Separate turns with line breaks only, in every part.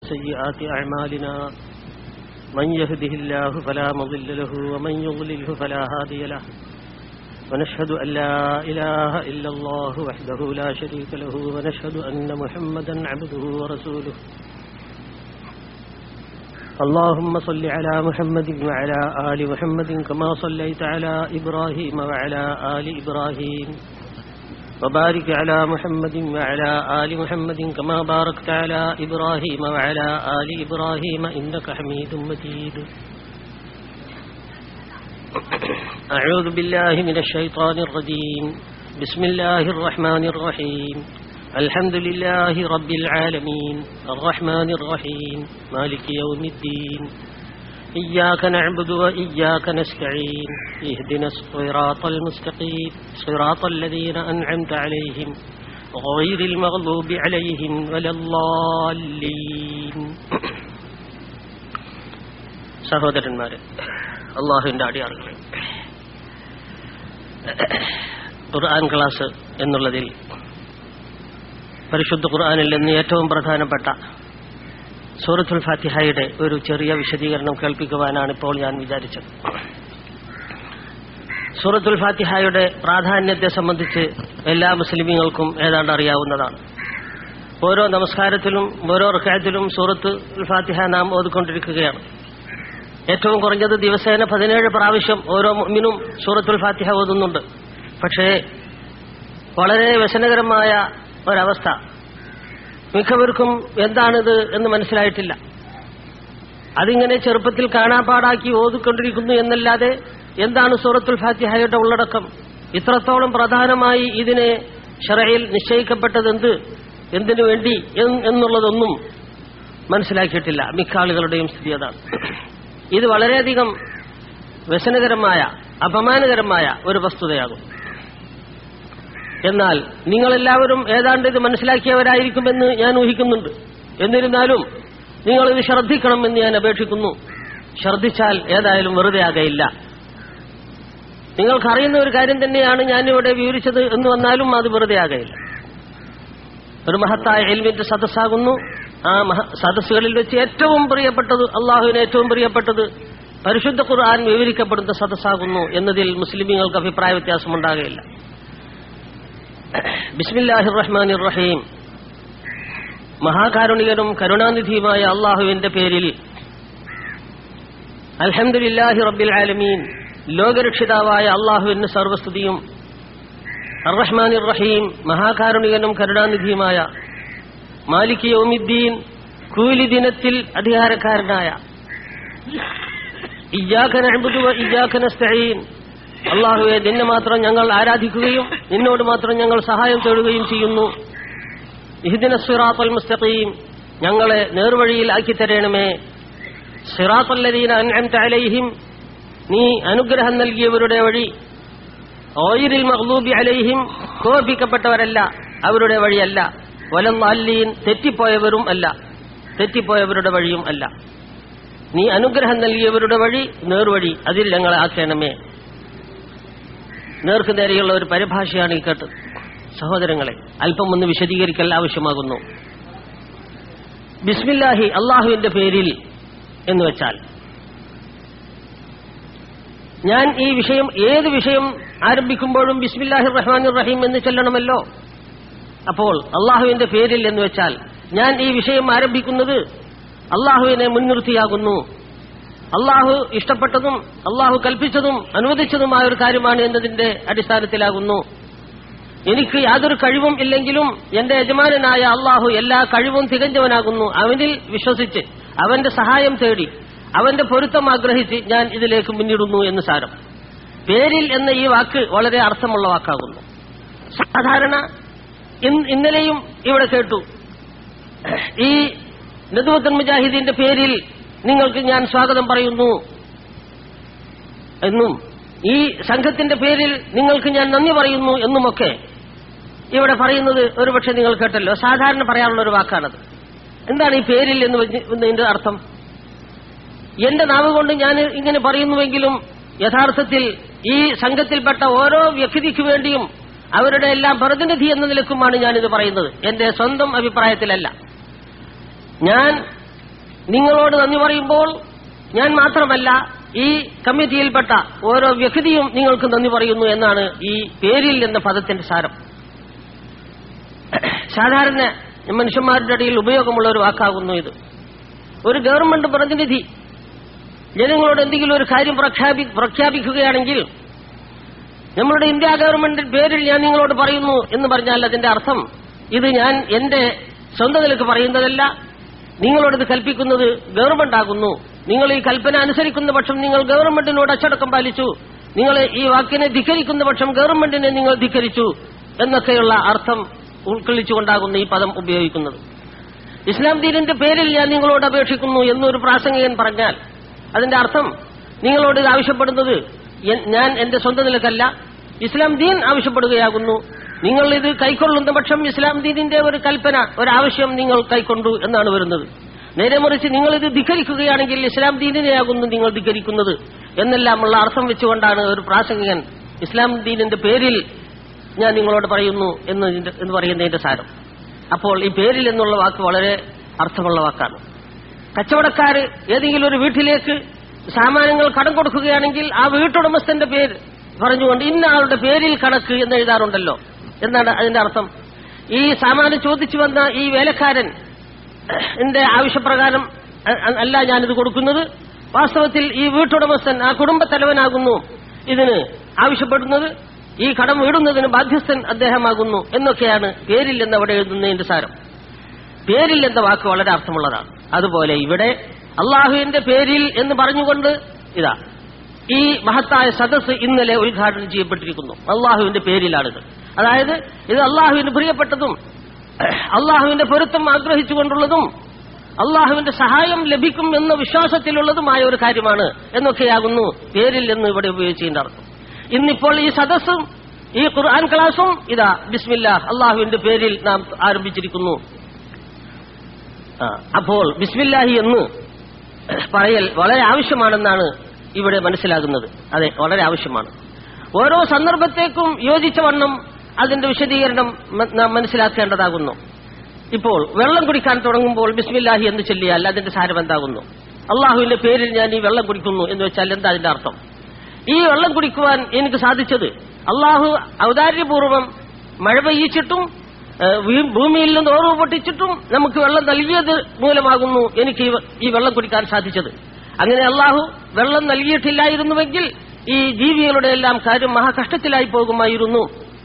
سيئات أعمالنا من يهده الله فلا مضل له ومن يضلله فلا هادي له ونشهد أن لا إله إلا الله وحده لا شريك له ونشهد أن محمدا عبده ورسوله اللهم صل على محمد وعلى آل محمد كما صليت على إبراهيم وعلى آل إبراهيم وبارك على محمد وعلى آل محمد كما باركت على إبراهيم وعلى آل إبراهيم إنك حميد مجيد أعوذ بالله من الشيطان الرجيم بسم الله الرحمن الرحيم الحمد لله رب العالمين الرحمن الرحيم مالك يوم الدين إياك نعبد وإياك نستعين اهدنا الصراط المستقيم صراط الذين أنعمت عليهم غير المغضوب عليهم ولا الضالين. സഹോദരന്മാരെ, അല്ലാഹുവിന്റെ അടിയാറുകളെ, ഖുർആൻ ക്ലാസ് എന്നുള്ളതിൽ പരിശുദ്ധ ഖുർആനിൽ നിന്ന് ഏറ്റവും പ്രധാനപ്പെട്ട സൂറത്തുൽ ഫാത്തിഹയുടെ ഒരു ചെറിയ വിശദീകരണം കേൾപ്പിക്കുവാനാണ് ഇപ്പോൾ ഞാൻ വിചാരിച്ചത്. സൂറത്തുൽ ഫാത്തിഹയുടെ പ്രാധാന്യത്തെ സംബന്ധിച്ച് എല്ലാ മുസ്ലിമീങ്ങൾക്കും ഏതാണ്ട് അറിയാവുന്നതാണ്. ഓരോ നമസ്കാരത്തിലും ഓരോ റക്അത്തിലും സൂറത്തുൽ ഫാത്തിഹ നാം ഓതിക്കൊണ്ടിരിക്കുകയാണ്. ഏറ്റവും കുറഞ്ഞത് ദിവസേന 17 പ്രാവശ്യം ഓരോ മുഅ്മിനും സൂറത്തുൽ ഫാത്തിഹ ഓതുന്നുണ്ട്. പക്ഷേ വളരെ വ്യസനകരമായ ഒരവസ്ഥ, മിക്കവർക്കും എന്താണിത് എന്ന് മനസ്സിലായിട്ടില്ല. അതിങ്ങനെ ചെറുപ്പത്തിൽ കാണാപ്പാടാക്കി ഓതിക്കൊണ്ടിരിക്കുന്നു എന്നല്ലാതെ എന്താണ് സൂറത്തുൽ ഫാത്തിഹയുടെ ഉള്ളടക്കം, ഇത്രത്തോളം പ്രധാനമായി ഇതിനെ ശറഈൽ നിശ്ചയിക്കപ്പെട്ടത് എന്തിനു വേണ്ടി എന്നുള്ളതൊന്നും മനസ്സിലാക്കിയിട്ടില്ല. മിക്ക ആളുകളുടെയും സ്ഥിതി അതാണ്. ഇത് വളരെയധികം വ്യസനകരമായ അപമാനകരമായ ഒരു വസ്തുതയാകും. എന്നാൽ നിങ്ങളെല്ലാവരും ഏതാണ്ട് ഇത് മനസ്സിലാക്കിയവരായിരിക്കുമെന്ന് ഞാൻ ഊഹിക്കുന്നുണ്ട്. എന്നിരുന്നാലും നിങ്ങളിത് ശ്രദ്ധിക്കണമെന്ന് ഞാൻ അപേക്ഷിക്കുന്നു. ശ്രദ്ധിച്ചാൽ ഏതായാലും വെറുതെ ആകയില്ല. നിങ്ങൾക്കറിയുന്ന ഒരു കാര്യം തന്നെയാണ് ഞാനിവിടെ വിവരിച്ചത് എന്ന് വന്നാലും അത് വെറുതെ ആകയില്ല. ഒരു മഹത്തായ ഇൽമിന്റെ സദസ്സാകുന്നു. ആ സദസ്സുകളിൽ വെച്ച് ഏറ്റവും പ്രിയപ്പെട്ടത്, അള്ളാഹുവിന് ഏറ്റവും പ്രിയപ്പെട്ടത് പരിശുദ്ധ ഖുർആൻ വിവരിക്കപ്പെടുന്ന സദസ്സാകുന്നു എന്നതിൽ മുസ്ലിമീങ്ങൾക്ക് അഭിപ്രായ വ്യത്യാസമുണ്ടാകുകയില്ല. ബിസ്മില്ലാഹിർ റഹ്മാനിർ റഹീം. മഹാകാരുണികനും കരുണാനിധിയുമായ അള്ളാഹുവിന്റെ പേരിൽ. അൽഹംദുലില്ലാഹി റബ്ബിൽ ആലമീൻ. ലോകരക്ഷിതാവായ അള്ളാഹുവിന് സർവസ്തുതിയും. അർ റഹ്മാനിർ റഹീം. മഹാകാരുണികനും കരുണാനിധിയുമായ. മാലിക് യൗമിദ്ദീൻ. കൂലി ദിനത്തിൽ അധികാരക്കാരനായ. ഇയ്യാക നഅ്ബുദു വ ഇയ്യാക നസ്തഈൻ. അല്ലാഹുവേ, നിന്നെ മാത്രം ഞങ്ങൾ ആരാധിക്കുകയും നിന്നോട് മാത്രം ഞങ്ങൾ സഹായം തേടുകയും ചെയ്യുന്നു. ഇഹ്ദിനസ് സിറാത്തൽ മുസ്തഖീം. ഞങ്ങളെ നേർവഴിയിൽ ആക്കി തരണമേ. സിറാത്തൽ ലദീന അൻഅംത അലൈഹിം. നീ അനുഗ്രഹം നൽകിയവരുടെ വഴി. ഗൈറിൽ മഗ്ദൂബി അലൈഹിം. കോപിക്കപ്പെട്ടവരല്ല, അവരുടെ വഴിയല്ല. വലദ്ദാല്ലീൻ. തെറ്റിപ്പോയവരും അല്ല, തെറ്റിപ്പോയവരുടെ വഴിയും അല്ല. നീ അനുഗ്രഹം നൽകിയവരുടെ വഴി, നേർവഴി, അതിൽ ഞങ്ങളെ ആക്കണമേ. നേർക്ക് നേരെയുള്ള ഒരു പരിഭാഷയാണ് ഈ കേട്ടത്. സഹോദരങ്ങളെ, അല്പം ഒന്ന് വിശദീകരിക്കൽ ആവശ്യമാകുന്നു. ബിസ്മില്ലാഹി, അള്ളാഹുവിന്റെ പേരിൽ എന്ന് വെച്ചാൽ, ഞാൻ ഈ വിഷയം, ഏത് വിഷയം ആരംഭിക്കുമ്പോഴും ബിസ്മില്ലാഹിർ റഹ്മാനിർ റഹീം എന്ന് ചൊല്ലണമല്ലോ. അപ്പോൾ അള്ളാഹുവിന്റെ പേരിൽ എന്ന് വെച്ചാൽ ഞാൻ ഈ വിഷയം ആരംഭിക്കുന്നത് അള്ളാഹുവിനെ മുൻനിർത്തിയാകുന്നു. അള്ളാഹു ഇഷ്ടപ്പെട്ടതും അള്ളാഹു കൽപ്പിച്ചതും അനുവദിച്ചതുമായ ഒരു കാര്യമാണ് എന്നതിന്റെ അടിസ്ഥാനത്തിലാകുന്നു. എനിക്ക് യാതൊരു കഴിവും ഇല്ലെങ്കിലും എന്റെ യജമാനനായ അള്ളാഹു എല്ലാ കഴിവും തികഞ്ഞവനാകുന്നു. അവനിൽ വിശ്വസിച്ച് അവന്റെ സഹായം തേടി അവന്റെ പൊരുത്തം ആഗ്രഹിച്ച് ഞാൻ ഇതിലേക്ക് മുന്നിടുന്നു എന്ന് സാരം. പേരിൽ എന്ന ഈ വാക്ക് വളരെ അർത്ഥമുള്ള വാക്കാകുന്നു. സാധാരണ ഇന്നലെയും ഇവിടെ കേട്ടു, ഈ നദ്വത്തുൽ മുജാഹിദീന്റെ പേരിൽ നിങ്ങൾക്ക് ഞാൻ സ്വാഗതം പറയുന്നു എന്നും ഈ സംഘത്തിന്റെ പേരിൽ നിങ്ങൾക്ക് ഞാൻ നന്ദി പറയുന്നു എന്നുമൊക്കെ ഇവിടെ പറയുന്നത് ഒരുപക്ഷെ നിങ്ങൾ കേട്ടല്ലോ. സാധാരണ പറയാനുള്ള ഒരു വാക്കാണത്. എന്താണ് ഈ പേരിൽ എന്നതിന്റെ അർത്ഥം? എന്റെ നാവ് കൊണ്ട് ഞാൻ ഇങ്ങനെ പറയുന്നുവെങ്കിലും യഥാർത്ഥത്തിൽ ഈ സംഘത്തിൽപ്പെട്ട ഓരോ വ്യക്തിക്ക് വേണ്ടിയും അവരുടെ എല്ലാം പ്രതിനിധി എന്ന നിലക്കുമാണ് ഞാനിത് പറയുന്നത്. എന്റെ സ്വന്തം അഭിപ്രായത്തിലല്ല. ഞാൻ നിങ്ങളോട് നന്ദി പറയുമ്പോൾ ഞാൻ മാത്രമല്ല ഈ കമ്മിറ്റിയിൽപ്പെട്ട ഓരോ വ്യക്തിയും നിങ്ങൾക്ക് നന്ദി പറയുന്നു എന്നാണ് ഈ പേരിൽ എന്ന പദത്തിന്റെ സാരം. സാധാരണ മനുഷ്യന്മാരുടെ ഇടയിൽ ഉപയോഗമുള്ള ഒരു വാക്കാകുന്നു ഇത്. ഒരു ഗവൺമെന്റ് പ്രതിനിധി ജനങ്ങളോട് എന്തെങ്കിലും ഒരു കാര്യം പ്രഖ്യാപിക്കുകയാണെങ്കിൽ നമ്മളുടെ ഇന്ത്യ ഗവൺമെന്റിന്റെ പേരിൽ ഞാൻ നിങ്ങളോട് പറയുന്നു എന്ന് പറഞ്ഞാൽ അതിന്റെ അർത്ഥം ഇത് ഞാൻ എന്റെ സ്വന്തം നിലക്ക് പറയുന്നതല്ല, നിങ്ങളോടത് കൽപ്പിക്കുന്നത് ഗവൺമെന്റ് ആകുന്നു. നിങ്ങൾ ഈ കൽപ്പന അനുസരിക്കുന്ന പക്ഷം നിങ്ങൾ ഗവൺമെന്റിനോട് അച്ചടക്കം പാലിച്ചു, നിങ്ങൾ ഈ വാക്കിനെ ധിക്കരിക്കുന്ന പക്ഷം ഗവൺമെന്റിനെ നിങ്ങൾ ധിക്കരിച്ചു എന്നൊക്കെയുള്ള അർത്ഥം ഉൾക്കൊള്ളിച്ചുകൊണ്ടാകുന്നു ഈ പദം ഉപയോഗിക്കുന്നത്. ഇസ്ലാം ദീനിന്റെ പേരിൽ ഞാൻ നിങ്ങളോട് അപേക്ഷിക്കുന്നു എന്നൊരു പ്രാസംഗികൻ പറഞ്ഞാൽ അതിന്റെ അർത്ഥം നിങ്ങളോട് ഇത് ആവശ്യപ്പെടുന്നത് ഞാൻ എന്റെ സ്വന്തം നിലക്കല്ല, ഇസ്ലാം ദീൻ ആവശ്യപ്പെടുകയാകുന്നു. നിങ്ങൾ ഇത് കൈക്കൊള്ളുന്ന പക്ഷം ഇസ്ലാം ദീനിന്റെ ഒരു കൽപ്പന, ഒരാവശ്യം നിങ്ങൾ കൈക്കൊണ്ടു എന്നാണ് വരുന്നത്. നേരെ മറിച്ച് നിങ്ങൾ ഇത് ധിക്കരിക്കുകയാണെങ്കിൽ ഇസ്ലാം ദീനിനെയാകുന്നു നിങ്ങൾ ധിക്കരിക്കുന്നത് എന്നെല്ലാമുള്ള അർത്ഥം വെച്ചുകൊണ്ടാണ് ഒരു പ്രാസംഗികൻ ഇസ്ലാം ദീനിന്റെ പേരിൽ ഞാൻ നിങ്ങളോട് പറയുന്നു എന്ന് പറയുന്നതിന്റെ സാരം. അപ്പോൾ ഈ പേരിൽ എന്നുള്ള വാക്ക് വളരെ അർത്ഥമുള്ള വാക്കാണ്. കച്ചവടക്കാര് ഏതെങ്കിലും ഒരു വീട്ടിലേക്ക് സാമാനങ്ങൾ കടം കൊടുക്കുകയാണെങ്കിൽ ആ വീട്ടുടമസ്ഥന്റെ പേര് പറഞ്ഞുകൊണ്ട് ഇന്ന ആളുടെ പേരിൽ കണക്ക് എന്ന് എഴുതാറുണ്ടല്ലോ. എന്താണ് അതിന്റെ അർത്ഥം? ഈ സാമാനം ചോദിച്ചു വന്ന ഈ വേലക്കാരൻ എന്റെ ആവശ്യപ്രകാരം അല്ല ഞാനിത് കൊടുക്കുന്നത്, വാസ്തവത്തിൽ ഈ വീട്ടുടമസ്ഥൻ ആ കുടുംബത്തലവനാകുന്നു ഇതിന് ആവശ്യപ്പെടുന്നത്, ഈ കടം വീടുന്നതിന് ബാധ്യസ്ഥൻ അദ്ദേഹമാകുന്നു എന്നൊക്കെയാണ് പേരിൽ എന്നവിടെ എഴുതുന്നതിന്റെ സാരം. പേരിൽ എന്ന വാക്ക് വളരെ അർത്ഥമുള്ളതാണ്. അതുപോലെ ഇവിടെ അള്ളാഹുവിന്റെ പേരിൽ എന്ന് പറഞ്ഞുകൊണ്ട് ഇതാ ഈ മഹത്തായ സദസ്സ് ഇന്നലെ ഉദ്ഘാടനം ചെയ്യപ്പെട്ടിരിക്കുന്നു. അള്ളാഹുവിന്റെ പേരിലാണിത്. അതായത് ഇത് അള്ളാഹുവിന് പ്രിയപ്പെട്ടതും അള്ളാഹുവിന്റെ പൊരുത്തം ആഗ്രഹിച്ചുകൊണ്ടുള്ളതും അള്ളാഹുവിന്റെ സഹായം ലഭിക്കും എന്ന വിശ്വാസത്തിലുള്ളതുമായ ഒരു കാര്യമാണ് എന്നൊക്കെയാകുന്നു പേരിൽ എന്ന് ഇവിടെ ഉപയോഗിച്ചതിന്റെ അർത്ഥം. ഇന്നിപ്പോൾ ഈ സദസ്സും ഈ ഖുർആൻ ക്ലാസും ഇതാ ബിസ്മില്ലാഹ് അള്ളാഹുവിന്റെ പേരിൽ നാം ആരംഭിച്ചിരിക്കുന്നു. അപ്പോൾ ബിസ്മില്ലാഹി എന്ന് പറയൽ വളരെ ആവശ്യമാണെന്നാണ് ഇവിടെ മനസ്സിലാകുന്നത്. അതെ, വളരെ ആവശ്യമാണ്. ഓരോ സന്ദർഭത്തേക്കും യോജിച്ച വണ്ണം അതിന്റെ വിശദീകരണം നാം മനസ്സിലാക്കേണ്ടതാകുന്നു. ഇപ്പോൾ വെള്ളം കുടിക്കാൻ തുടങ്ങുമ്പോൾ ബിസ്മില്ലാഹി എന്ന് ചൊല്ലിയാൽ അതിന്റെ സാരം എന്താകുന്നു? അള്ളാഹുവിന്റെ പേരിൽ ഞാൻ ഈ വെള്ളം കുടിക്കുന്നു എന്ന് വെച്ചാൽ എന്താ അതിന്റെ അർത്ഥം? ഈ വെള്ളം കുടിക്കുവാൻ എനിക്ക് സാധിച്ചത് അള്ളാഹു ഔദാര്യപൂർവ്വം മഴ പെയ്യിച്ചിട്ടും ഭൂമിയിൽ നിന്ന് ഓർവ് പൊട്ടിച്ചിട്ടും നമുക്ക് വെള്ളം നൽകിയത് മൂലമാകുന്നു എനിക്ക് ഈ വെള്ളം കുടിക്കാൻ സാധിച്ചത്. അങ്ങനെ അള്ളാഹു വെള്ളം നൽകിയിട്ടില്ലായിരുന്നുവെങ്കിൽ ഈ ജീവികളുടെ എല്ലാം കാര്യം മഹാകഷ്ടത്തിലായി പോകുമായിരുന്നു.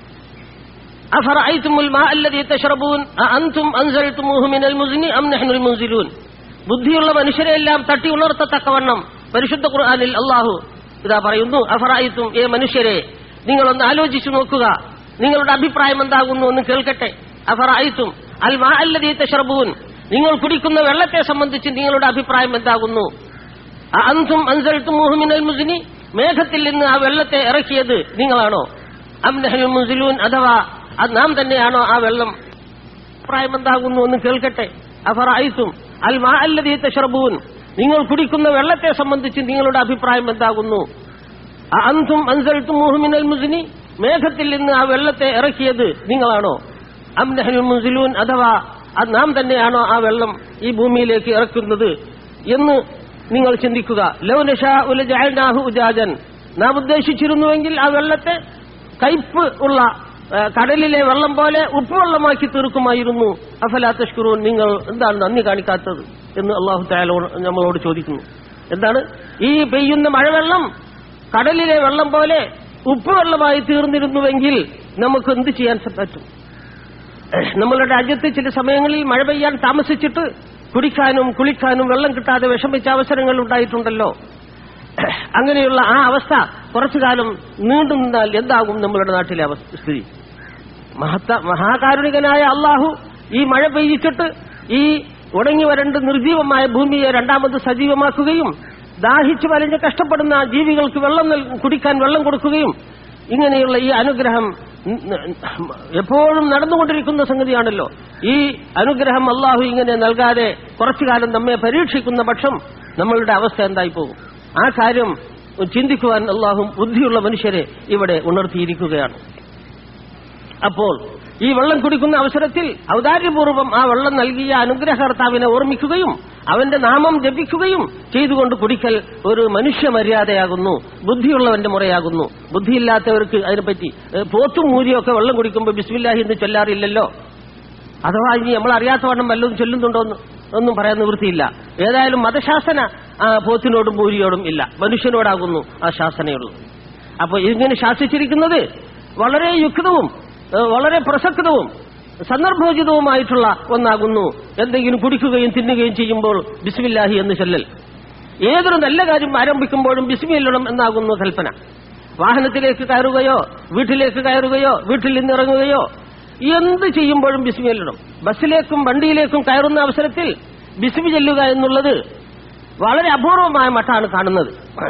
അഫറഅയ്തുമുൽ മാഅ അല്ലദീ തശ്റബൂൻ അഅൻതും അൻസൽതുമൂഹു മിനൽ മുസ്നി അം നഹ്നുൽ മുൻസിലൂൻ. ബുദ്ധിയുള്ള മനുഷ്യരെല്ലാം തട്ടി ഉണർത്തത്തക്കവണ്ണം പരിശുദ്ധ ഖുർആനിൽ അള്ളാഹു ഇതാ പറയുന്നു, അഫറഅയ്തും, ഏ മനുഷ്യരെ നിങ്ങളൊന്ന് ആലോചിച്ചു നോക്കുക, നിങ്ങളുടെ അഭിപ്രായം എന്താകുന്നു എന്ന് കേൾക്കട്ടെ. അഫറഅയ്തും അൽ മാഅ അല്ലദീ തശ്റബൂൻ, നിങ്ങൾ കുടിക്കുന്ന വെള്ളത്തെ സംബന്ധിച്ച് നിങ്ങളുടെ അഭിപ്രായം എന്താകുന്നു? അഅൻതും അൻസൽതുമൂഹു മിനൽ മുസ്നി, മേഘത്തിൽ നിന്ന് ആ വെള്ളത്തെ ഇറക്കിയത് നിങ്ങളാണോ? അം നഹ്നുൽ മുൻസിലൂൻ, അഥവാ അത് നാം തന്നെയാണോ ആ വെള്ളം? അഭിപ്രായം എന്താകുന്നു എന്ന് കേൾക്കട്ടെ. അഫറഅയ്തും അൽ മാഅ അല്ലദീ തശ്റബൂൻ, നിങ്ങൾ കുടിക്കുന്ന വെള്ളത്തെ സംബന്ധിച്ച് നിങ്ങളുടെ അഭിപ്രായം എന്താകുന്നു? അഅൻതും അൻസൽതുമൂഹു മിനൽ മുസ്നി, മേഘത്തിൽ നിന്ന് ആ വെള്ളത്തെ ഇറക്കിയത് നിങ്ങളാണോ? അം നഹ്നുൽ മുൻസിലൂൻ, അഥവാ അത് നാം തന്നെയാണോ ആ വെള്ളം ഈ ഭൂമിയിലേക്ക് ഇറക്കുന്നത് എന്ന് നിങ്ങൾ ചിന്തിക്കുക. ലൗ നശാഉ ലജഅൽനാഹു ഉജാജൻ, നാം ഉദ്ദേശിച്ചിരുന്നുവെങ്കിൽ ആ വെള്ളത്തെ കയ്പ് ഉള്ള കടലിലെ വെള്ളം പോലെ ഉപ്പുവെള്ളമാക്കി തീർക്കുമായിരുന്നു. അഫലാ തഷ്കുറൂൻ, നിങ്ങൾ എന്താണ് നന്ദി കാണിക്കാത്തത് എന്ന് അല്ലാഹു തആല നമ്മളോട് ചോദിക്കുന്നു. എന്താണ് ഈ പെയ്യുന്ന മഴവെള്ളം കടലിലെ വെള്ളം പോലെ ഉപ്പുവെള്ളമായി തീർന്നിരുന്നുവെങ്കിൽ നമുക്ക് എന്ത് ചെയ്യാൻ പറ്റും? നമ്മളുടെ രാജ്യത്ത് ചില സമയങ്ങളിൽ മഴ പെയ്യാൻ താമസിച്ചിട്ട് കുടിക്കാനും കുളിക്കാനും വെള്ളം കിട്ടാതെ വിഷമിച്ച അവസരങ്ങൾ ഉണ്ടായിട്ടുണ്ടല്ലോ. അങ്ങനെയുള്ള ആ അവസ്ഥ കുറച്ചു കാലം നീണ്ടു നിന്നാൽ എന്താകും നമ്മളുടെ നാട്ടിലെ സ്ഥിതി? മഹാകാരുണികനായ അള്ളാഹു ഈ മഴ പെയ്യിച്ചിട്ട് ഈ ഉണങ്ങി വരണ്ട് നിർജീവമായ ഭൂമിയെ രണ്ടാമത് സജീവമാക്കുകയും ദാഹിച്ചു വലഞ്ഞ് കഷ്ടപ്പെടുന്ന ജീവികൾക്ക് കുടിക്കാൻ വെള്ളം കൊടുക്കുകയും ഇങ്ങനെയുള്ള ഈ അനുഗ്രഹം എപ്പോഴും നടന്നുകൊണ്ടിരിക്കുന്ന സംഗതിയാണല്ലോ. ഈ അനുഗ്രഹം അള്ളാഹു ഇങ്ങനെ നൽകാതെ കുറച്ചു കാലം നമ്മെ പരീക്ഷിക്കുന്ന പക്ഷം നമ്മളുടെ അവസ്ഥ എന്തായി പോകും? ആ കാര്യം ചിന്തിക്കുവാൻ അള്ളാഹു ബുദ്ധിയുള്ള മനുഷ്യരെ ഇവിടെ ഉണർത്തിയിരിക്കുകയാണ്. അപ്പോൾ ഈ വെള്ളം കുടിക്കുന്ന അവസരത്തിൽ ഔദാര്യപൂർവ്വം ആ വെള്ളം നൽകിയ അനുഗ്രഹകർത്താവിനെ ഓർമ്മിക്കുകയും അവന്റെ നാമം ജപിക്കുകയും ചെയ്തുകൊണ്ട് കുടിക്കൽ ഒരു മനുഷ്യ മര്യാദയാകുന്നു, ബുദ്ധിയുള്ളവന്റെ മുറയാകുന്നു. ബുദ്ധിയില്ലാത്തവർക്ക് അതിനെപ്പറ്റി പോത്തും മൂരിയൊക്കെ വെള്ളം കുടിക്കുമ്പോൾ ബിസ്മില്ലാഹി എന്ന് ചൊല്ലാറില്ലല്ലോ. അഥവാ ഇനി നമ്മൾ അറിയാത്തവണ്ണം വല്ലതും ചൊല്ലുന്നുണ്ടോ ഒന്നും പറയാൻ നിവൃത്തിയില്ല. ഏതായാലും മതശാസന പോത്തിനോടും മൂരിയോടും ഇല്ല, മനുഷ്യനോടാകുന്നു ആ ശാസനയുള്ളത്. അപ്പോൾ ഇങ്ങനെ ശാസിച്ചിരിക്കുന്നത് വളരെ യുക്തവും വളരെ പ്രസക്തവും സന്ദർഭോചിതവുമായിട്ടുള്ള ഒന്നാകുന്നു. എന്തെങ്കിലും കുടിക്കുകയും തിന്നുകയും ചെയ്യുമ്പോൾ ബിസ്മില്ലാഹി എന്ന് ചൊല്ലൽ. ഏതൊരു നല്ല കാര്യം ആരംഭിക്കുമ്പോഴും ബിസ്മില്ലണം എന്നാകുന്നു കൽപ്പന. വാഹനത്തിലേക്ക് കയറുകയോ വീട്ടിലേക്ക് കയറുകയോ വീട്ടിൽ നിന്നിറങ്ങുകയോ എന്ത് ചെയ്യുമ്പോഴും ബിസ്മില്ലണം. ബസ്സിലേക്കും വണ്ടിയിലേക്കും കയറുന്ന അവസരത്തിൽ ബിസ്മി ചൊല്ലുക എന്നുള്ളത് വളരെ അപൂർവമായ മട്ടാണ് കാണുന്നത്.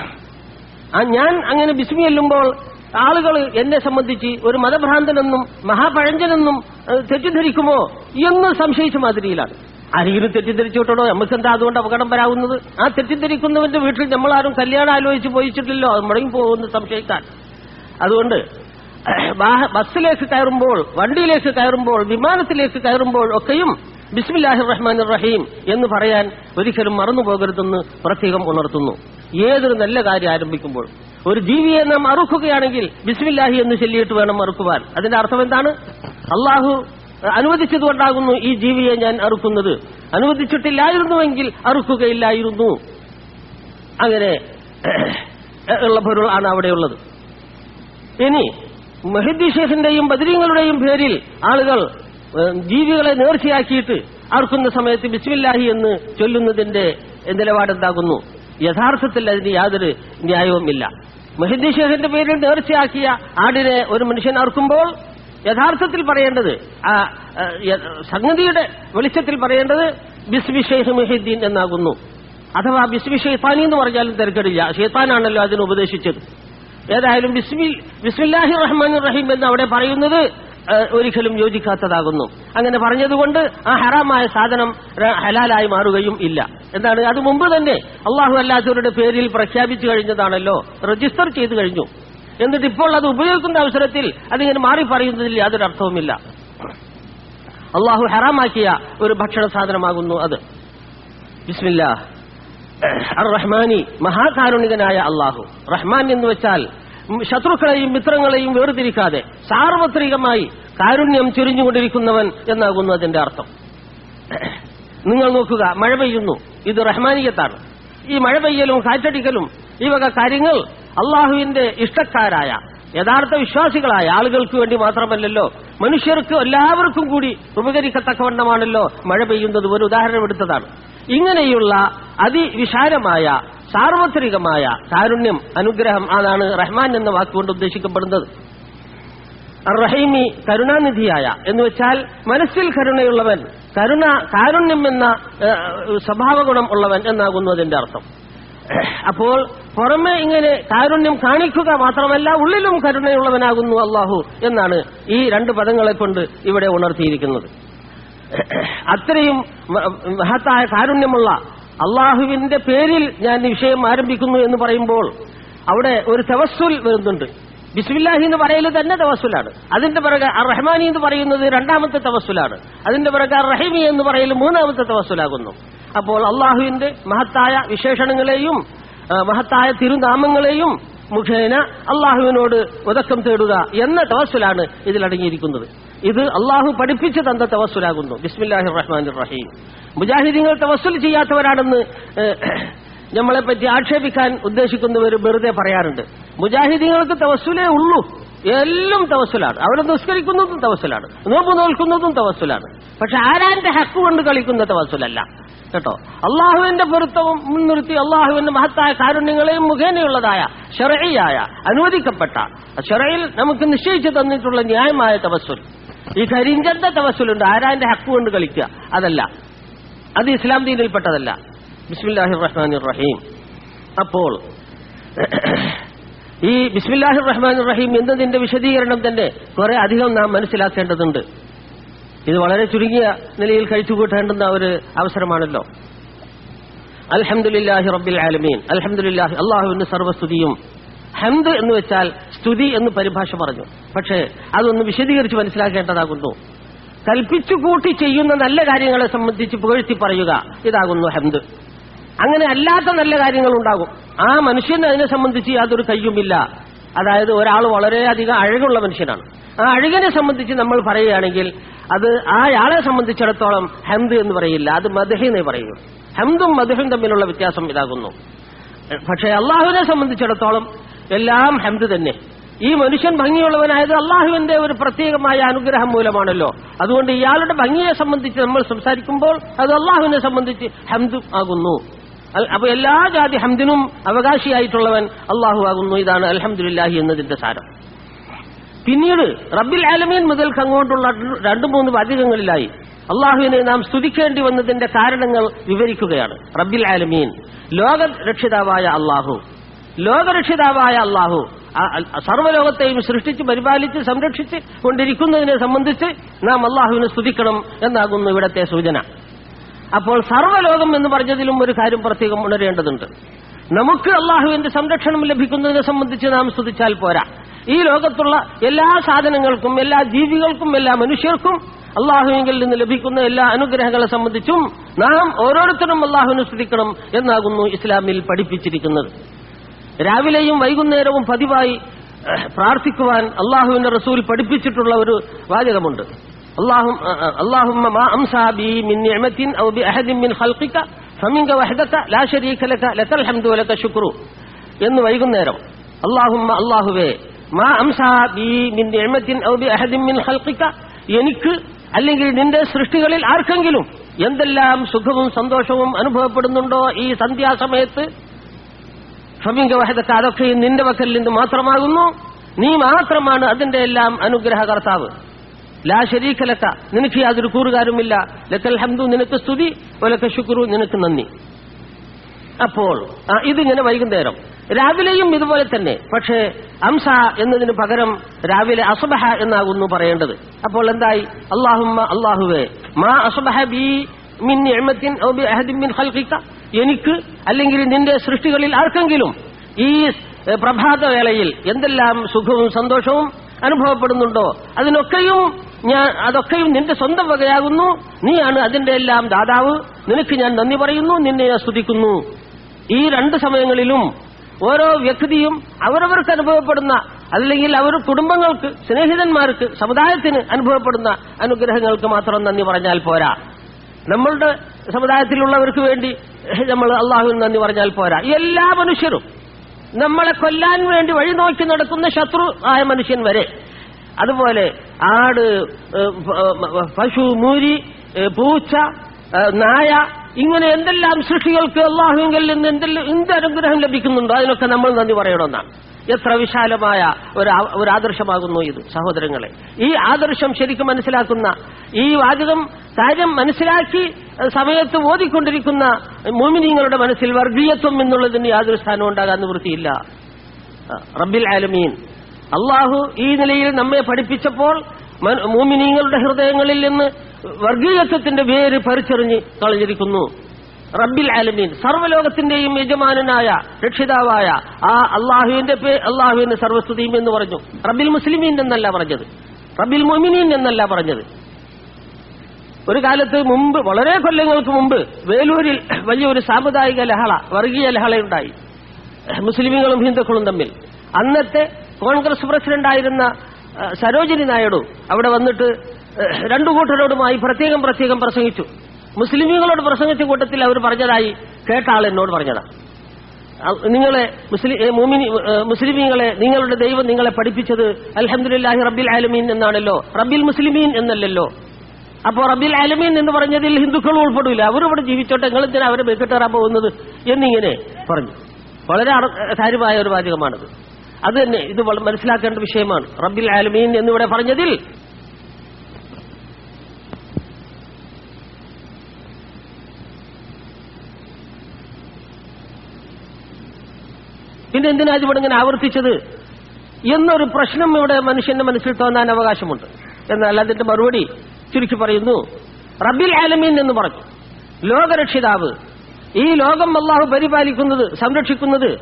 ഞാൻ അങ്ങനെ ബിസ്മി ചൊല്ലുമ്പോൾ ആളുകൾ എന്നെ സംബന്ധിച്ച് ഒരു മതഭ്രാന്തനെന്നും മഹാപഴഞ്ചനെന്നും തെറ്റിദ്ധരിക്കുമോ എന്ന് സംശയിച്ച മാതിരിയിലാണ്. ആരെങ്കിലും തെറ്റിദ്ധരിച്ചോട്ടോ, നമുക്കെന്താ അതുകൊണ്ട് അപകടം വരാവുന്നത്? ആ തെറ്റിദ്ധരിക്കുന്നവന്റെ വീട്ടിൽ നമ്മളാരും കല്യാണം ആലോചിച്ച് പോയിച്ചിട്ടില്ലോ, അത് മുടങ്ങി പോകുമെന്ന് സംശയിക്കാൻ. അതുകൊണ്ട് ബസ്സിലേക്ക് കയറുമ്പോൾ, വണ്ടിയിലേക്ക് കയറുമ്പോൾ, വിമാനത്തിലേക്ക് കയറുമ്പോൾ ഒക്കെയും ബിസ്മില്ലാഹിർ റഹ്മാനിർ റഹീം എന്ന് പറയാൻ ഒരിക്കലും മറന്നുപോകരുതെന്ന് പ്രത്യേകം ഉണർത്തുന്നു. ഏതൊരു നല്ല കാര്യം ആരംഭിക്കുമ്പോൾ ഒരു ജീവിയെ നാം അറുക്കുകയാണെങ്കിൽ ബിസ്മില്ലാഹി എന്ന് ചൊല്ലിയിട്ട് വേണം അറുക്കുവാൻ. അതിന്റെ അർത്ഥം എന്താണ്? അള്ളാഹു അനുവദിച്ചതുകൊണ്ടാകുന്നു ഈ ജീവിയെ ഞാൻ അറുക്കുന്നത്, അനുവദിച്ചിട്ടില്ലായിരുന്നുവെങ്കിൽ അറുക്കുകയില്ലായിരുന്നു. അങ്ങനെ ഉള്ള പൊരുൾ ആണ് അവിടെയുള്ളത്. ഇനി മുഹീദ്ദീൻ ഷേഖിന്റെയും ബദരീങ്ങളുടെയും പേരിൽ ആളുകൾ ജീവികളെ നേർച്ചയാക്കിയിട്ട് അറുക്കുന്ന സമയത്ത് ബിസ്മില്ലാഹി എന്ന് ചൊല്ലുന്നതിന്റെ നിലപാടെന്താകുന്നു? യഥാർത്ഥത്തിൽ അതിന് യാതൊരു ന്യായവുമില്ല. മുഹീദ്ദീൻ ഷേഖിന്റെ പേരിൽ നേർച്ചയാക്കിയ ആടിനെ ഒരു മനുഷ്യൻ അറുക്കുമ്പോൾ യഥാർത്ഥത്തിൽ പറയേണ്ടത്, സംഗതിയുടെ വെളിച്ചത്തിൽ പറയേണ്ടത് ബിസ്മി ഷെയ്ഖ് മുഹീദ്ദീൻ എന്നാകുന്നു. അഥവാ ബിസ്മി ഷെയ്ത്താനി എന്ന് പറഞ്ഞാലും തിരക്കടില്ല, ഷെയ്ത്താനാണല്ലോ അതിന് ഉപദേശിച്ചത്. ഏതായാലും ബിസ്മില്ലാഹിർ റഹ്മാനിർ റഹീം എന്ന് അവിടെ പറയുന്നത് ഒരിക്കലും യോജിക്കാത്തതാകുന്നു. അങ്ങനെ പറഞ്ഞതുകൊണ്ട് ആ ഹറാമായ സാധനം ഹലാലായി മാറുകയും ഇല്ല. എന്താണ്? അത് മുമ്പ് തന്നെ അള്ളാഹു അല്ലാത്തവരുടെ പേരിൽ പ്രഖ്യാപിച്ചു കഴിഞ്ഞതാണല്ലോ, രജിസ്റ്റർ ചെയ്തു കഴിഞ്ഞു. എന്നിട്ട് ഇപ്പോൾ അത് ഉപയോഗിക്കുന്ന അവസരത്തിൽ അതിങ്ങനെ മാറി പറയുന്നതിൽ യാതൊരു അർത്ഥവുമില്ല. അള്ളാഹു ഹറാമാക്കിയ ഒരു ഭക്ഷണ സാധനമാകുന്നു അത്. ബിസ്മില്ലാഹ് അർ റഹ്മാനി, മഹാകാരുണികനായ അള്ളാഹു. റഹ്മാൻ എന്ന് വെച്ചാൽ ശത്രുക്കളെയും മിത്രങ്ങളെയും വേർതിരിക്കാതെ സാർവത്രികമായി കാരുണ്യം ചൊരിഞ്ഞുകൊണ്ടിരിക്കുന്നവൻ എന്നാകുന്നു അതിന്റെ അർത്ഥം. നിങ്ങൾ നോക്കുക, മഴ പെയ്യുന്നു, ഇത് റഹ്മാനിയത്താണ്. ഈ മഴ പെയ്യലും കാറ്റടിക്കലും ഈ വക കാര്യങ്ങൾ അള്ളാഹുവിന്റെ ഇഷ്ടക്കാരായ യഥാർത്ഥ വിശ്വാസികളായ ആളുകൾക്ക് വേണ്ടി മാത്രമല്ലല്ലോ, മനുഷ്യർക്ക് എല്ലാവർക്കും കൂടി ഉപകരിക്കത്തക്കവണ്ണമാണല്ലോ മഴ പെയ്യുന്നത്. ഒരു ഉദാഹരണം എടുത്തതാണ്. ഇങ്ങനെയുള്ള അതിവിശാലമായ സാർവത്രികമായ കാരുണ്യം, അനുഗ്രഹം, അതാണ് റഹ്മാൻ എന്ന വാക്കുകൊണ്ട് ഉദ്ദേശിക്കപ്പെടുന്നത്. റഹീമി, കരുണാനിധിയായ എന്ന് വെച്ചാൽ മനസ്സിൽ കരുണയുള്ളവൻ, കാരുണ്യം എന്ന സ്വഭാവഗുണം ഉള്ളവൻ എന്നാകുന്നു അതിന്റെ അർത്ഥം. അപ്പോൾ പുറമെ ഇങ്ങനെ കാരുണ്യം കാണിക്കുക മാത്രമല്ല, ഉള്ളിലും കരുണയുള്ളവനാകുന്നു അള്ളാഹു എന്നാണ് ഈ രണ്ട് പദങ്ങളെ കൊണ്ട് ഇവിടെ ഉണർത്തിയിരിക്കുന്നത്. അത്രയും മഹത്തായ കാരുണ്യമുള്ള അള്ളാഹുവിന്റെ പേരിൽ ഞാൻ ഈ വിഷയം ആരംഭിക്കുന്നു എന്ന് പറയുമ്പോൾ അവിടെ ഒരു തവസ്സുൽ വരുന്നുണ്ട്. ബിസ്മില്ലാഹി എന്ന് പറയൽ തന്നെ തവസ്സുലാണ്. അതിന്റെ പിറകെ അർ റഹ്മാനി എന്ന് പറയുന്നത് രണ്ടാമത്തെ തവസ്സുലാണ്. അതിന്റെ പിറകെ അർ റഹീമി എന്ന് പറയൽ മൂന്നാമത്തെ തവസ്സുലാകുന്നു. അപ്പോൾ അള്ളാഹുവിന്റെ മഹത്തായ വിശേഷണങ്ങളെയും മഹത്തായ തിരുനാമങ്ങളെയും മുഖേന അള്ളാഹുവിനോട് ഉദക്കം തേടുക എന്ന തവസ്സുലാണ് ഇതിലടങ്ങിയിരിക്കുന്നത്. ഇത് അള്ളാഹു പഠിപ്പിച്ചു തന്ന തവസ്സുലാകുന്നു. ബിസ്മില്ലാഹിർ റഹ്മാനിർ റഹീം. മുജാഹിദീങ്ങൾ തവസ്സുൽ ചെയ്യാത്തവരാണെന്ന് നമ്മളെപ്പറ്റി ആക്ഷേപിക്കാൻ ഉദ്ദേശിക്കുന്നവർ വെറുതെ പറയാറുണ്ട്. മുജാഹിദീങ്ങൾക്ക് തവസ്സുലേ ഉള്ളൂ, എല്ലാം തവസ്സുലാണ്. അവിടെ നിസ്കരിക്കുന്നതും തവസ്സുലാണ്, നോമ്പ് നോൽക്കുന്നതും തവസ്സുലാണ്. പക്ഷെ ആരാന്റെ ഹക്ക് കൊണ്ട് കളിക്കുന്ന തവസ്സുലല്ല കേട്ടോ. അള്ളാഹുവിന്റെ പൊരുത്തവും മുൻനിർത്തി അള്ളാഹുവിന്റെ മഹത്തായ കാരുണ്യങ്ങളെയും മുഖേനയുള്ളതായ ശർഈയായ അനുവദിക്കപ്പെട്ട ശർഈൽ നമുക്ക് നിശ്ചയിച്ചു തന്നിട്ടുള്ള ന്യായമായ തവസ്സുൽ. ഈ കരിഞ്ചന്ത തവസ്സുലുണ്ട്, ആരാന്റെ ഹക്ക് കൊണ്ട് കളിക്കുക, അതല്ല, അത് ഇസ്ലാം ദീനിൽപ്പെട്ടതല്ല. ബിസ്മില്ലാഹിർ റഹ്മാനിർ റഹീം. അപ്പോൾ ഈ ബിസ്മില്ലാഹിർ റഹ്മാനിർ റഹീം എന്നതിന്റെ വിശദീകരണം തന്നെ കുറെ അധികം നാം മനസ്സിലാക്കേണ്ടതുണ്ട്. ഇത് വളരെ ചുരുങ്ങിയ നിലയിൽ കഴിച്ചുകൂട്ടേണ്ടുന്ന ഒരു അവസരമാണല്ലോ. അൽഹംദുലില്ലാഹി റബ്ബിൽ ആലമീൻ. അൽഹംദുലില്ലാഹി, അല്ലാഹുവിന്റെ സർവസ്തുതിയും. ഹംദ് എന്ന് വെച്ചാൽ സ്തുതി എന്ന് പരിഭാഷ പറഞ്ഞു. പക്ഷേ അതൊന്ന് വിശദീകരിച്ച് മനസ്സിലാക്കേണ്ടതാകുന്നു. കൽപ്പിച്ചു കൂട്ടി ചെയ്യുന്ന നല്ല കാര്യങ്ങളെ സംബന്ധിച്ച് പുകഴ്ത്തി പറയുക ഇതാകുന്നു ഹംദ്. അങ്ങനെ അല്ലാത്ത നല്ല കാര്യങ്ങൾ ഉണ്ടാകും, ആ മനുഷ്യന് അതിനെ സംബന്ധിച്ച് യാതൊരു കയ്യുമില്ല. അതായത് ഒരാൾ വളരെയധികം അഴകുള്ള മനുഷ്യനാണ്, ആ അഴകിനെ സംബന്ധിച്ച് നമ്മൾ പറയുകയാണെങ്കിൽ അത് അയാളെ സംബന്ധിച്ചിടത്തോളം ഹംദ് എന്ന് പറയില്ല, അത് മദ്ഹ് എന്നേ പറയൂ. ഹംദും മദ്ഹും തമ്മിലുള്ള വ്യത്യാസം ഇതാകുന്നു. പക്ഷേ അള്ളാഹുവിനെ സംബന്ധിച്ചിടത്തോളം എല്ലാം ഹംദ് തന്നെ. ഈ മനുഷ്യൻ ഭംഗിയുള്ളവനായത് അള്ളാഹുവിന്റെ ഒരു പ്രത്യേകമായ അനുഗ്രഹം മൂലമാണല്ലോ. അതുകൊണ്ട് ഇയാളുടെ ഭംഗിയെ സംബന്ധിച്ച് നമ്മൾ സംസാരിക്കുമ്പോൾ അത് അള്ളാഹുവിനെ സംബന്ധിച്ച് ഹംദ് ആകുന്നു. അപ്പൊ എല്ലാ ജാതി ഹംദിനും അവകാശിയായിട്ടുള്ളവൻ അള്ളാഹു ആകുന്നു. ഇതാണ് അൽഹംദുലില്ലാഹി എന്നതിന്റെ സാരം. പിന്നീട് റബ്ബിൽ ആലമീൻ മുതൽക്ക് അങ്ങോട്ടുള്ള 2-3 വാചകങ്ങളിലായി അള്ളാഹുവിനെ നാം സ്തുതിക്കേണ്ടി വന്നതിന്റെ കാരണങ്ങൾ വിവരിക്കുകയാണ്. റബ്ബിൽ ആലമീൻ, ലോകരക്ഷിതാവായ അള്ളാഹു. ലോകരക്ഷിതാവായ അള്ളാഹു സർവ്വലോകത്തെയും സൃഷ്ടിച്ച് പരിപാലിച്ച് സംരക്ഷിച്ച് കൊണ്ടിരിക്കുന്നതിനെ സംബന്ധിച്ച് നാം അള്ളാഹുവിനെ സ്തുതിക്കണം എന്നാകുന്നു ഇവിടത്തെ സൂചന. അപ്പോൾ സർവ്വലോകം എന്ന് പറഞ്ഞതിലും ഒരു കാര്യം പ്രത്യേകം ഉണരേണ്ടതുണ്ട്. നമുക്ക് അള്ളാഹുവിന്റെ സംരക്ഷണം ലഭിക്കുന്നതിനെ സംബന്ധിച്ച് നാം സ്തുതിച്ചാൽ പോരാ. ഈ ലോകത്തുള്ള എല്ലാ സാധനങ്ങൾക്കും, എല്ലാ ജീവികൾക്കും, എല്ലാ മനുഷ്യർക്കും അള്ളാഹുവിൽ നിന്ന് ലഭിക്കുന്ന എല്ലാ അനുഗ്രഹങ്ങളെ സംബന്ധിച്ചും നാം ഓരോരുത്തരും അള്ളാഹുവിനെ സ്തുതിക്കണം എന്നാകുന്നു ഇസ്ലാമിൽ പഠിപ്പിച്ചിരിക്കുന്നത്. രാവിലെയും വൈകുന്നേരവും പതിവായി പ്രാർത്ഥിക്കുവാൻ അള്ളാഹുവിന്റെ റസൂൽ പഠിപ്പിച്ചിട്ടുള്ള ഒരു വാചകമുണ്ട്. അല്ലാഹുമ്മ മാ അംസാ ബി മിൻ നിഅമത്തിൻ ഔ ബി അഹദിൻ മിൻ ഖൽഖിക ഫമിൻക വഹദക ലാ ശരീക ലക ലകൽ ഹംദു വലക ശുക്രു എന്ന് വൈകുന്നേരം അല്ലാഹുമ്മ അല്ലാഹുവേ മാ അംസാ ബി മിൻ നിഅമത്തിൻ ഔ ബി അഹദിൻ മിൻ ഖൽഖിക, എനിക്ക് അല്ലെങ്കിൽ നിന്റെ സൃഷ്ടികളിൽ ആർക്കെങ്കിലും എന്തെല്ലാം സുഖവും സന്തോഷവും അനുഭവപ്പെടുന്നുണ്ടോ ഈ സന്ധ്യാസമയത്ത്, ഫമിൻക വഹദക, അതൊക്കെ നിന്റെ വക്കൽ നിന്ന് മാത്രമാകുന്നു, നീ മാത്രമാണ് അതിന്റെ എല്ലാം അനുഗ്രഹകർത്താവ്. ലാ ശരീക ലക, നിനക്ക് യാതൊരു കൂറുകാരുമില്ല, ലക്കൽ ഹംദു, നിനക്ക് സ്തുതി, വലക ശുക്രു, നിനക്ക് നന്ദി. അപ്പോൾ ഇതിങ്ങനെ വൈകുന്നേരം. രാവിലെയും ഇതുപോലെ തന്നെ. പക്ഷേ അംസ എന്നതിന് പകരം രാവിലെ അസ്ബഹ എന്നാകുന്നു പറയേണ്ടത്. അപ്പോൾ എന്തായി? അല്ലാഹുമ്മ അല്ലാഹുവേ മാ അസ്ബഹ ബി മിൻ നിഅമത്തിൻ ഔ ബി അഹദിൻ മിൻ ഖൽഖിക, എനിക്ക് അല്ലെങ്കിൽ നിന്റെ സൃഷ്ടികളിൽ ആർക്കെങ്കിലും ഈ പ്രഭാതവേളയിൽ എന്തെല്ലാം സുഖവും സന്തോഷവും അനുഭവപ്പെടുന്നുണ്ടോ അതൊക്കെയും നിന്റെ സ്വന്തം വകയാകുന്നു, നീയാണ് അതിന്റെ എല്ലാം ദാതാവ്, നിനക്ക് ഞാൻ നന്ദി പറയുന്നു, നിന്നെ ഞാൻ സ്തുതിക്കുന്നു. ഈ 2 സമയങ്ങളിലും ഓരോ വ്യക്തിയും അവരവർക്ക് അനുഭവപ്പെടുന്ന, അല്ലെങ്കിൽ അവർ കുടുംബങ്ങൾക്ക്, സ്നേഹിതന്മാർക്ക്, സമുദായത്തിന് അനുഭവപ്പെടുന്ന അനുഗ്രഹങ്ങൾക്ക് മാത്രം നന്ദി പറഞ്ഞാൽ പോരാ. നമ്മളുടെ സമുദായത്തിലുള്ളവർക്ക് വേണ്ടി നമ്മൾ അള്ളാഹുവിന് നന്ദി പറഞ്ഞാൽ പോരാ. എല്ലാ മനുഷ്യരും, നമ്മളെ കൊല്ലാൻ വേണ്ടി വഴി നോക്കി നടക്കുന്ന ശത്രു ആയ മനുഷ്യൻ വരെ, അതുപോലെ ആട്, പശു, മൂരി, പൂച്ച, നായ, ഇങ്ങനെ എന്തെല്ലാം സൃഷ്ടികൾക്ക് അള്ളാഹുവിൽ നിന്ന് എന്ത് അനുഗ്രഹം ലഭിക്കുന്നുണ്ടോ അതിനൊക്കെ നമ്മൾ നന്ദി പറയണമെന്നാണ്. എത്ര വിശാലമായ ഒരു ആദർശമാകുന്നു ഇത് സഹോദരങ്ങളെ. ഈ ആദർശം ശരിക്കും മനസ്സിലാക്കുന്ന, ഈ വാചകം കാര്യം മനസ്സിലാക്കി സമയത്ത് ഓതിക്കൊണ്ടിരിക്കുന്ന മുഅ്മിനീങ്ങളുടെ മനസ്സിൽ വർഗീയത്വം എന്നുള്ളതിന് യാതൊരു സ്ഥാനം ഉണ്ടാകാൻ നിവൃത്തിയില്ല. റബ്ബിൽ ആലമീൻ അള്ളാഹു ഈ നിലയിൽ നമ്മെ പഠിപ്പിച്ചപ്പോൾ മുഅ്മിനീങ്ങളുടെ ഹൃദയങ്ങളിൽ നിന്ന് വർഗീയത്വത്തിന്റെ വേര് പറിച്ചെറിഞ്ഞ് കളഞ്ഞിരിക്കുന്നു. റബ്ബിൽ ആലമീൻ, സർവ്വലോകത്തിന്റെയും യജമാനനായ രക്ഷിതാവായ ആ അള്ളാഹുവിന്റെ സർവസ്തുതിയും എന്ന് പറഞ്ഞു. റബ്ബിൽ മുസ്ലിമീൻ എന്നല്ല പറഞ്ഞത്, റബ്ബിൽ മുഅ്മിനീൻ എന്നല്ല പറഞ്ഞത്. ഒരു കാലത്ത് മുമ്പ്, വളരെ കൊല്ലങ്ങൾക്ക് മുമ്പ്, വേലൂരിൽ വലിയൊരു സാമുദായിക ലഹള, വർഗീയ ലഹളയുണ്ടായി, മുസ്ലിമീങ്ങളും ഹിന്ദുക്കളും തമ്മിൽ. അന്നത്തെ കോൺഗ്രസ് പ്രസിഡന്റായിരുന്ന സരോജിനി നായിഡു അവിടെ വന്നിട്ട് 2 കൂട്ടരോടുമായി പ്രത്യേകം പ്രസംഗിച്ചു. മുസ്ലിമീങ്ങളോട് പ്രസംഗിച്ച കൂട്ടത്തിൽ അവർ പറഞ്ഞതായി കേട്ട ആൾ എന്നോട് പറഞ്ഞതാ, നിങ്ങളെ മുസ്ലിമീങ്ങളെ, നിങ്ങളുടെ ദൈവം നിങ്ങളെ പഠിപ്പിച്ചത് അൽഹംദുലില്ലാഹി റബ്ബിൽ ആലമീൻ എന്നാണല്ലോ, റബ്ബിൽ മുസ്ലിമീൻ എന്നല്ലല്ലോ. അപ്പോ റബ്ബിൽ ആലമീൻ എന്ന് പറഞ്ഞതിൽ ഹിന്ദുക്കളും ഉൾപ്പെടില്ല, അവരിവിടെ ജീവിച്ചോട്ടെ, നിങ്ങൾ എന്തിനാ അവരെ ബെക്കിട്ടേറാൻ പോകുന്നത് എന്നിങ്ങനെ പറഞ്ഞു. വളരെ കാര്യമായ ഒരു വാചകമാണത്. അത് തന്നെ ഇത് മനസ്സിലാക്കേണ്ട വിഷയമാണ്. റബ്ബിൽ ആലമീൻ എന്നിവിടെ പറഞ്ഞതിൽ പിന്നെ എന്തിനാ ഇവിടെ ഇങ്ങനെ ആവർത്തിച്ചത് എന്നൊരു പ്രശ്നം ഇവിടെ മനുഷ്യന്റെ മനസ്സിൽ തോന്നാൻ അവകാശമുണ്ട്. എന്നാൽ അതിന്റെ മറുപടി ചുരുക്കി പറയുന്നു. റബ്ബിൽ ആലമീൻ എന്ന് പറഞ്ഞു, ലോകരക്ഷിതാവ്. ഈ ലോകം അല്ലാഹു പരിപാലിക്കുന്നത്, സംരക്ഷിക്കുന്നത്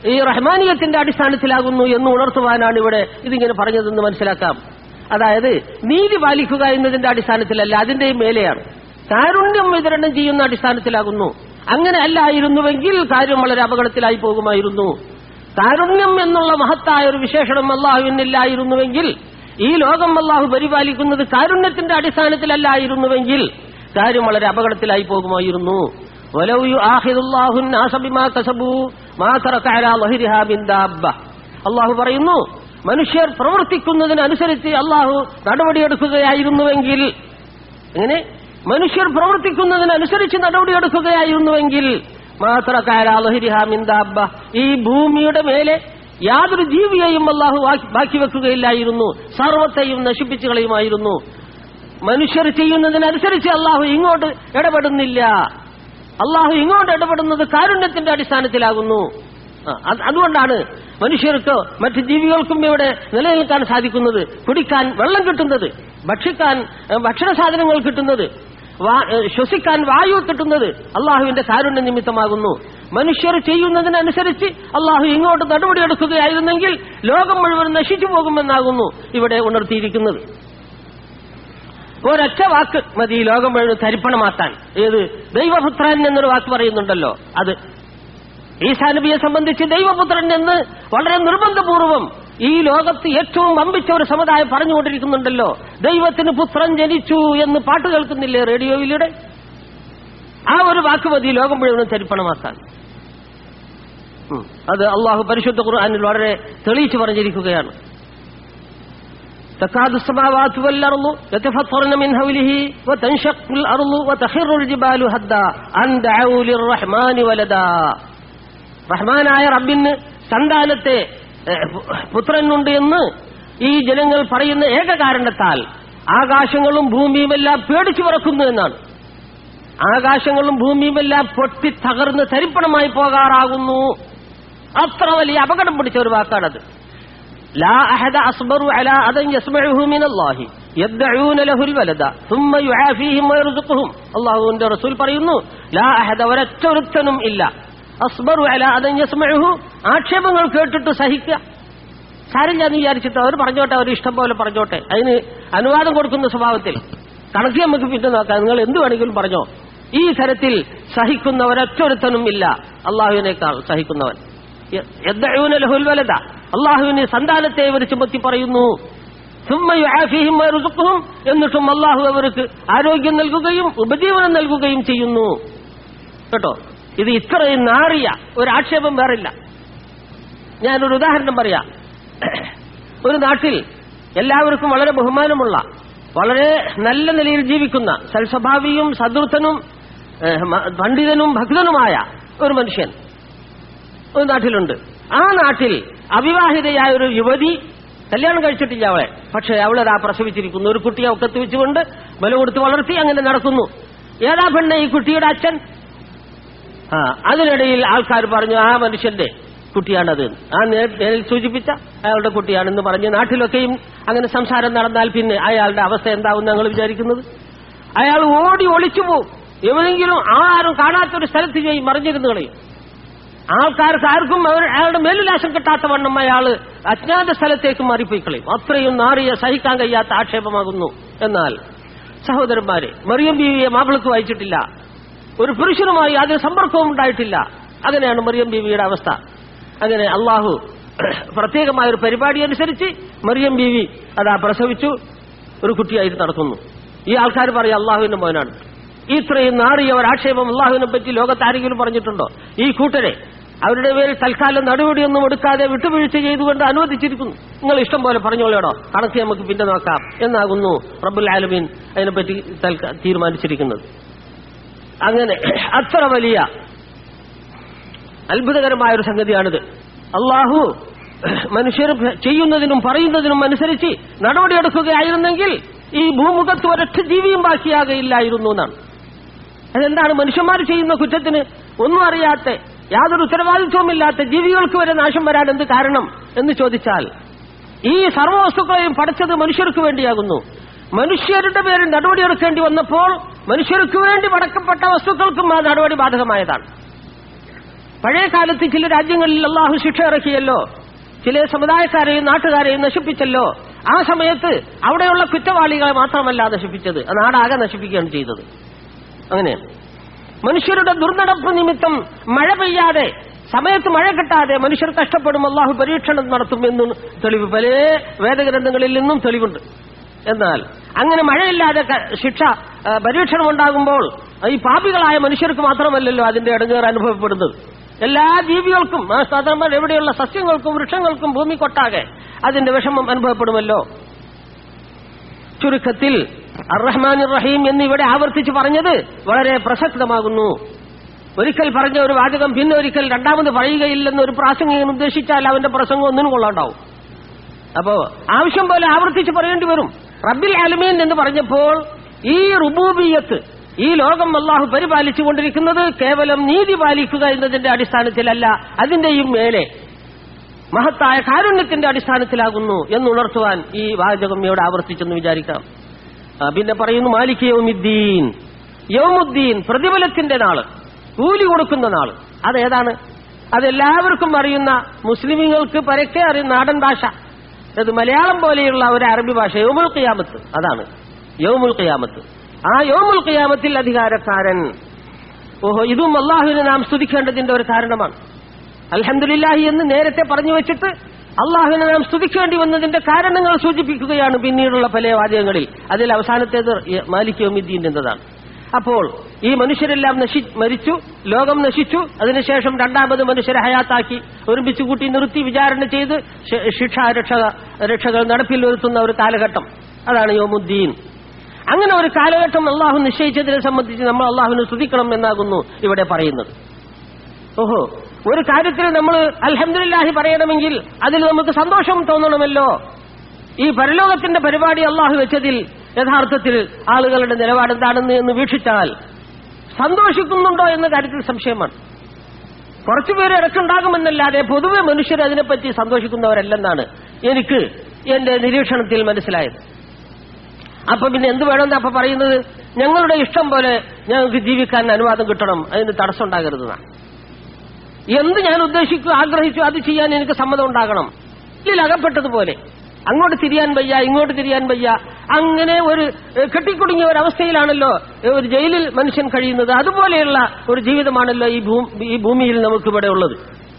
ഈ റഹ്മാനിയത്തിന്റെ അടിസ്ഥാനത്തിലാകുന്നു എന്ന് ഉണർത്തുവാനാണ് ഇവിടെ ഇതിങ്ങനെ പറഞ്ഞതെന്ന് മനസ്സിലാക്കാം. അതായത് നീതി പാലിക്കുക എന്നതിന്റെ അടിസ്ഥാനത്തിലല്ല, അതിന്റെയും മേലെയാണ്. കാരുണ്യം വിതരണം ചെയ്യുന്ന അടിസ്ഥാനത്തിലാകുന്നു. അങ്ങനെ അല്ലായിരുന്നുവെങ്കിൽ കാര്യം വളരെ അപകടത്തിലായി പോകുമായിരുന്നു. കാരുണ്യം എന്നുള്ള മഹത്തായ ഒരു വിശേഷണം അള്ളാഹുവിനില്ലായിരുന്നുവെങ്കിൽ, ഈ ലോകം അള്ളാഹു പരിപാലിക്കുന്നത് കാരുണ്യത്തിന്റെ അടിസ്ഥാനത്തിലല്ലായിരുന്നുവെങ്കിൽ കാര്യം വളരെ അപകടത്തിലായി പോകുമായിരുന്നു. വലൗ യുആഖിദുല്ലാഹു الناس ബിമാ കസബൂ മാ തറക അലാ ളഹരിഹാ മിൻ ദാബ്ബ. അള്ളാഹു പറയുന്നു, മനുഷ്യർ പ്രവർത്തിക്കുന്നതിനനുസരിച്ച് അള്ളാഹു നടപടിയെടുക്കുകയായിരുന്നുവെങ്കിൽ, എങ്ങനെ മനുഷ്യർ പ്രവർത്തിക്കുന്നതിനനുസരിച്ച് നടപടിയെടുക്കുകയായിരുന്നുവെങ്കിൽ മാ തറക അലാ ളഹരിഹാ മിൻ ദാബ്ബ, ഈ ഭൂമിയുടെ മേലെ യാതൊരു ജീവിയെയും അള്ളാഹു ബാക്കി വെക്കുകയില്ലായിരുന്നു, സർവത്തെയും നശിപ്പിച്ചു കളയുമായിരുന്നു. മനുഷ്യർ ചെയ്യുന്നതിനനുസരിച്ച് അള്ളാഹു ഇങ്ങോട്ട് ഇടപെടുന്നില്ല. അള്ളാഹു ഇങ്ങോട്ട് ഇടപെടുന്നത് കാരുണ്യത്തിന്റെ അടിസ്ഥാനത്തിലാകുന്നു. അതുകൊണ്ടാണ് മനുഷ്യർക്ക് മറ്റ് ജീവികൾക്കും ഇവിടെ നിലനിൽക്കാൻ സാധിക്കുന്നത്, കുടിക്കാൻ വെള്ളം കിട്ടുന്നത്, ഭക്ഷിക്കാൻ ഭക്ഷണ സാധനങ്ങൾ കിട്ടുന്നത്, ശ്വസിക്കാൻ വായു കിട്ടുന്നത് അള്ളാഹുവിന്റെ കാരുണ്യ നിമിത്തമാകുന്നു. മനുഷ്യർ ചെയ്യുന്നതിനനുസരിച്ച് അള്ളാഹു ഇങ്ങോട്ട് നടപടിയെടുക്കുകയായിരുന്നെങ്കിൽ ലോകം മുഴുവൻ നശിച്ചു പോകുമെന്നാകുന്നു ഇവിടെ ഉണർത്തിയിരിക്കുന്നത്. ഒരൊറ്റ വാക്ക് മതി ലോകം മുഴുവൻ തരിപ്പണമാക്കാൻ. ഏത്? ദൈവപുത്രൻ എന്നൊരു വാക്ക് പറയുന്നുണ്ടല്ലോ, അത് ഈസാ നബിയെ സംബന്ധിച്ച് ദൈവപുത്രൻ എന്ന് വളരെ നിർബന്ധപൂർവം ഈ ലോകത്ത് ഏറ്റവും വമ്പിച്ച ഒരു സമുദായം പറഞ്ഞുകൊണ്ടിരിക്കുന്നുണ്ടല്ലോ. ദൈവത്തിന് പുത്രൻ ജനിച്ചു എന്ന് പാട്ട് കേൾക്കുന്നില്ലേ റേഡിയോയിലൂടെ? ആ ഒരു വാക്ക് മതി ലോകം മുഴുവൻ തരിപ്പണമാക്കാൻ. അത് അള്ളാഹു പരിശുദ്ധ ഖുർആനിൽ വളരെ തെളിയിച്ചു പറഞ്ഞിരിക്കുകയാണ്. تكاد السماوات والأرض يتفطرن من حوله وتنشق الأرض وتخر الجبال هدا أن دعوا للرحمن ولدا. റഹ്മാനായ റബ്ബിന് സന്താനത്തെ പുത്രനുണ്ട് എന്ന് ഈ ജനങ്ങൾ പറയുന്ന ഏക കാരണത്താൽ ആകാശങ്ങളും ഭൂമിയുമെല്ലാം പേടിച്ചു പറക്കുന്നു എന്നാണ്. ആകാശങ്ങളും ഭൂമിയുമെല്ലാം പൊട്ടി തകർന്ന് തരിപ്പണമായി പോകാറാകുന്നു. അത്ര വലിയ അപകടം പിടിച്ച ഒരു വാക്കാണത്. لا أحد أصبر على أذى يسمعه من الله يدعون له الولد ثم يعافيهم ويرزقهم. അല്ലാഹുവിന്റെ റസൂൽ പറയുന്നു, ലാ അഹദ, ഒരൊറ്റൊരുത്തനും ഇല്ല, അസ്ബറു അലാ അദൻ യസ്മഉഹു, ആക്ഷേപങ്ങൾ കേട്ടിട്ട് സഹിക്കുക. സാരില്ല എന്ന് വിചാരിച്ചിട്ട് അവർ പറഞ്ഞോട്ടെ, അവർ ഇഷ്ടം പോലെ പറഞ്ഞോട്ടെ, അതിന് അനുവാദം കൊടുക്കുന്ന സ്വഭാവത്തിൽ കണക്ക് നമുക്ക് പിന്നെ നോക്കാം, നിങ്ങൾ എന്ത് വേണമെങ്കിലും പറഞ്ഞോ. ഈ തരത്തിൽ സഹിക്കുന്ന ഒരൊറ്റൊരുത്തനും ഇല്ല അള്ളാഹുവിനേക്കാൾ സഹിക്കുന്നവൻ. യദ്ദഊന ലഹുൽ വലദ, അള്ളാഹുവിന് സന്താനത്തെ ഇവർ ചുമത്തി പറയുന്നു. സുമ്മ യുആഫീഹിം വയർസുഖുഹും, എന്നിട്ടും അള്ളാഹു അവർക്ക് ആരോഗ്യം നൽകുകയും ഉപജീവനം നൽകുകയും ചെയ്യുന്നു. കേട്ടോ, ഇത് ഇത്രയും നാറിയ ഒരാക്ഷേപം വേറില്ല. ഞാനൊരു ഉദാഹരണം പറയാം. ഒരു നാട്ടിൽ എല്ലാവർക്കും വളരെ ബഹുമാനമുള്ള, വളരെ നല്ല നിലയിൽ ജീവിക്കുന്ന, സൽസ്വഭാവിയും സദൃഢനും പണ്ഡിതനും ഭക്തനുമായ ഒരു മനുഷ്യൻ ഒരു നാട്ടിലുണ്ട്. ആ നാട്ടിൽ അവിവാഹിതയായ ഒരു യുവതി, കല്യാണം കഴിച്ചിട്ടില്ല അവളെ, പക്ഷെ അവളതാ പ്രസവിച്ചിരിക്കുന്നു. ഒരു കുട്ടിയെ ഒക്കത്ത് വെച്ചുകൊണ്ട് ബല കൊടുത്ത് വളർത്തി അങ്ങനെ നടക്കുന്നു. ഏതാ പെണ്ണ ഈ കുട്ടിയുടെ അച്ഛൻ? അതിനിടയിൽ ആൾക്കാർ പറഞ്ഞു ആ മനുഷ്യന്റെ കുട്ടിയാണത്, ആ നേരിൽ സൂചിപ്പിച്ച അയാളുടെ കുട്ടിയാണെന്ന് പറഞ്ഞ് നാട്ടിലൊക്കെയും അങ്ങനെ സംസാരം നടന്നാൽ പിന്നെ അയാളുടെ അവസ്ഥ എന്താവും ഞങ്ങൾ വിചാരിക്കുന്നത്? അയാൾ ഓടി ഒളിച്ചു പോവും, എവിടെയെങ്കിലും ആരും കാണാത്തൊരു സ്ഥലത്ത് പോയി മറിഞ്ഞിരുന്നു കളയും. ആൾക്കാർക്ക് ആർക്കും അയാളുടെ മേലുലാശം കിട്ടാത്ത വണ്ണം അയാൾ അജ്ഞാത സ്ഥലത്തേക്ക് മാറിപ്പോയി കളയും. അത്രയും നാറിയ, സഹിക്കാൻ കഴിയാത്ത ആക്ഷേപമാകുന്നു. എന്നാൽ സഹോദരന്മാരെ, മറിയം ബീവിയെ മാപ്പിളക്ക് വായിച്ചിട്ടില്ല, ഒരു പുരുഷനുമായി യാതൊരു സമ്പർക്കവും ഉണ്ടായിട്ടില്ല. അങ്ങനെയാണ് മറിയം ബീവിയുടെ അവസ്ഥ. അങ്ങനെ അള്ളാഹു പ്രത്യേകമായ ഒരു പരിപാടി അനുസരിച്ച് മറിയം ബീവി അതാ പ്രസവിച്ചു, ഒരു കുട്ടിയായിട്ട് നടക്കുന്നു. ഈ ആൾക്കാർ പറയും അള്ളാഹുവിന്റെ മോനാണ്. ഇത്രയും നാറിയ ഒരാക്ഷേപം അള്ളാഹുവിനെ പറ്റി ലോകത്ത് ആരെങ്കിലും പറഞ്ഞിട്ടുണ്ടോ? ഈ കൂട്ടരെ അവരുടെ പേരിൽ തൽക്കാലം നടപടിയൊന്നും എടുക്കാതെ വിട്ടുവീഴ്ച ചെയ്തുകൊണ്ട് അനുവദിച്ചിരിക്കുന്നു. നിങ്ങൾ ഇഷ്ടം പോലെ പറഞ്ഞോളേടോ, കണക്ക് നമുക്ക് പിന്നെ നോക്കാം എന്നാകുന്നു റബ്ബുൽ ആലമീൻ അതിനെപ്പറ്റി തീരുമാനിച്ചിരിക്കുന്നത്. അങ്ങനെ അത്ര വലിയ അത്ഭുതകരമായ ഒരു സംഗതിയാണിത്. അള്ളാഹു മനുഷ്യർ ചെയ്യുന്നതിനും പറയുന്നതിനും അനുസരിച്ച് നടപടിയെടുക്കുകയായിരുന്നെങ്കിൽ ഈ ഭൂമുഖത്ത് ഒരൊറ്റ ജീവിയും ബാക്കിയാകയില്ലായിരുന്നു എന്നാണ്. അതെന്താണ്? മനുഷ്യന്മാർ ചെയ്യുന്ന കുറ്റത്തിന് ഒന്നും അറിയാത്ത, യാതൊരു ഉത്തരവാദിത്വമില്ലാത്ത ജീവികൾക്ക് വരെ നാശം വരാൻ എന്ത് കാരണം എന്ന് ചോദിച്ചാൽ, ഈ സർവ്വവസ്തുക്കളെയും പടച്ചത് മനുഷ്യർക്ക് വേണ്ടിയാകുന്നു. മനുഷ്യരുടെ പേരിൽ നടപടിയെടുക്കേണ്ടി വന്നപ്പോൾ മനുഷ്യർക്ക് വേണ്ടി പടക്കപ്പെട്ട വസ്തുക്കൾക്കും ആ നടപടി ബാധകമായതാണ്. പഴയ കാലത്ത് ചില രാജ്യങ്ങളിൽ അള്ളാഹു ശിക്ഷ ഇറക്കിയല്ലോ, ചില സമുദായക്കാരെയും നാട്ടുകാരെയും നശിപ്പിച്ചല്ലോ. ആ സമയത്ത് അവിടെയുള്ള കുറ്റവാളികളെ മാത്രമല്ല നശിപ്പിച്ചത്, നാടാകെ നശിപ്പിക്കുകയാണ് ചെയ്തത്. അങ്ങനെയാണ് മനുഷ്യരുടെ ദുർനടപ്പ് നിമിത്തം മഴ പെയ്യാതെ, സമയത്ത് മഴ കിട്ടാതെ മനുഷ്യർ കഷ്ടപ്പെടും, അള്ളാഹു പരീക്ഷണം നടത്തുമെന്നും തെളിവ് പല വേദഗ്രന്ഥങ്ങളിൽ നിന്നും തെളിവുണ്ട്. എന്നാൽ അങ്ങനെ മഴയില്ലാതെ ശിക്ഷ പരീക്ഷണം ഉണ്ടാകുമ്പോൾ ഈ പാപികളായ മനുഷ്യർക്ക് മാത്രമല്ലല്ലോ അതിന്റെ ഇടങ്ങേറ് അനുഭവപ്പെടുന്നത്. എല്ലാ ജീവികൾക്കും, എവിടെയുള്ള സസ്യങ്ങൾക്കും വൃക്ഷങ്ങൾക്കും ഭൂമിക്കൊട്ടാകെ അതിന്റെ വിഷമം അനുഭവപ്പെടുമല്ലോ. ചുരുക്കത്തിൽ അർ-റഹ്മാൻ റഹീം എന്നിവിടെ ആവർത്തിച്ച് പറഞ്ഞത് വളരെ പ്രസക്തമാകുന്നു. ഒരിക്കൽ പറഞ്ഞ ഒരു വാചകം പിന്നെ ഒരിക്കൽ രണ്ടാമത് പറയുകയില്ലെന്ന് ഒരു പ്രാസംഗികൻ ഉദ്ദേശിച്ചാൽ അവന്റെ പ്രസംഗം ഒന്നിനും കൊള്ളാണ്ടാവും. അപ്പോ ആവശ്യം പോലെ ആവർത്തിച്ച് പറയേണ്ടി വരും. റബ്ബിൽ ആലമീൻ എന്ന് പറഞ്ഞപ്പോൾ ഈ റുബൂബിയത്ത്, ഈ ലോകം അല്ലാഹു പരിപാലിച്ചുകൊണ്ടിരിക്കുന്നത് കേവലം നീതി പാലിക്കുക എന്നതിന്റെ അടിസ്ഥാനത്തിലല്ല, അതിന്റെയും മേലെ മഹത്തായ കാരുണ്യത്തിന്റെ അടിസ്ഥാനത്തിലാകുന്നു എന്നുണർത്തുവാൻ ഈ വാചകം ഇവിടെ ആവർത്തിച്ചെന്ന് വിചാരിക്കാം. പിന്നെ പറയുന്നു മാലിക് യൗമുദ്ദീൻ, യൗമുദ്ദീൻ പ്രതിഫലത്തിന്റെ നാള്, കൂലി കൊടുക്കുന്ന നാള്. അതേതാണ്? അതെല്ലാവർക്കും അറിയുന്ന, മുസ്ലിമീങ്ങൾക്ക് പരക്കെ അറിയുന്ന നാടൻ ഭാഷ, അത് മലയാളം പോലെയുള്ള ഒരു അറബി ഭാഷ, യൗമുൽ ഖിയാമത്ത്. അതാണ് യൗമുൽ ഖിയാമത്ത്. ആ യൗമുൽ ഖിയാമത്തിൽ അധികാരക്കാരൻ. ഇതും അള്ളാഹുവിനെ നാം സ്തുതിക്കേണ്ടതിന്റെ ഒരു കാരണമാണ്. അൽഹംദുലില്ലാഹി എന്ന് നേരത്തെ പറഞ്ഞു വെച്ചിട്ട് അള്ളാഹുവിനെ നാം സ്തുതിക്കേണ്ടി വന്നതിന്റെ കാരണങ്ങൾ സൂചിപ്പിക്കുകയാണ് പിന്നീടുള്ള പല വാചകങ്ങളിൽ. അതിൽ അവസാനത്തേത് മാലിക് യൗമുദ്ദീൻ എന്നതാണ്. അപ്പോൾ ഈ മനുഷ്യരെല്ലാം മരിച്ചു, ലോകം നശിച്ചു. അതിനുശേഷം രണ്ടാമത് മനുഷ്യരെ ഹയാത്താക്കി ഒരുമിച്ച് കൂട്ടി നിർത്തി വിചാരണ ചെയ്ത് രക്ഷകൾ നടപ്പിൽ വരുത്തുന്ന ഒരു കാലഘട്ടം, അതാണ് യൗമുദ്ദീൻ. അങ്ങനെ ഒരു കാലഘട്ടം അള്ളാഹു നിശ്ചയിച്ചതിനെ സംബന്ധിച്ച് നമ്മൾ അള്ളാഹുവിനെ സ്തുതിക്കണം എന്നാകുന്നു ഇവിടെ പറയുന്നത്. ഒരു കാര്യത്തിൽ നമ്മൾ അൽഹംദുലില്ലാഹി പറയണമെങ്കിൽ അതിൽ നമുക്ക് സന്തോഷം തോന്നണമല്ലോ. ഈ പരലോകത്തിന്റെ പരിപാടി അള്ളാഹു വെച്ചതിൽ യഥാർത്ഥത്തിൽ ആളുകളുടെ നിലപാട് എന്താണെന്ന് എന്ന് വീക്ഷിച്ചാൽ സന്തോഷിക്കുന്നുണ്ടോ എന്ന കാര്യത്തിൽ സംശയമാണ്. കുറച്ചുപേര് ഇടക്കുണ്ടാകുമെന്നല്ലാതെ പൊതുവെ മനുഷ്യർ അതിനെപ്പറ്റി സന്തോഷിക്കുന്നവരല്ലെന്നാണ് എനിക്ക് എന്റെ നിരീക്ഷണത്തിൽ മനസ്സിലായത്. അപ്പൊ പിന്നെ എന്ത് വേണമെന്ന് അപ്പൊ പറയുന്നത്? ഞങ്ങളുടെ ഇഷ്ടം പോലെ ഞങ്ങൾക്ക് ജീവിക്കാൻ അനുവാദം കിട്ടണം, അതിന് തടസ്സം ഉണ്ടാകരുതെന്നാണ്. എന്ത് ഞാൻ ആഗ്രഹിച്ചു അത് ചെയ്യാൻ എനിക്ക് സമ്മതം ഉണ്ടാകണം. ഇതിൽ അകപ്പെട്ടതുപോലെ അങ്ങോട്ട് തിരിയാൻ വയ്യ, ഇങ്ങോട്ട് തിരിയാൻ വയ്യ, അങ്ങനെ ഒരു കെട്ടിക്കുടുങ്ങിയ ഒരവസ്ഥയിലാണല്ലോ ഒരു ജയിലിൽ മനുഷ്യൻ കഴിയുന്നത്. അതുപോലെയുള്ള ഒരു ജീവിതമാണല്ലോ ഈ ഭൂമിയിൽ നമുക്ക് ഇവിടെ ഉള്ളത്.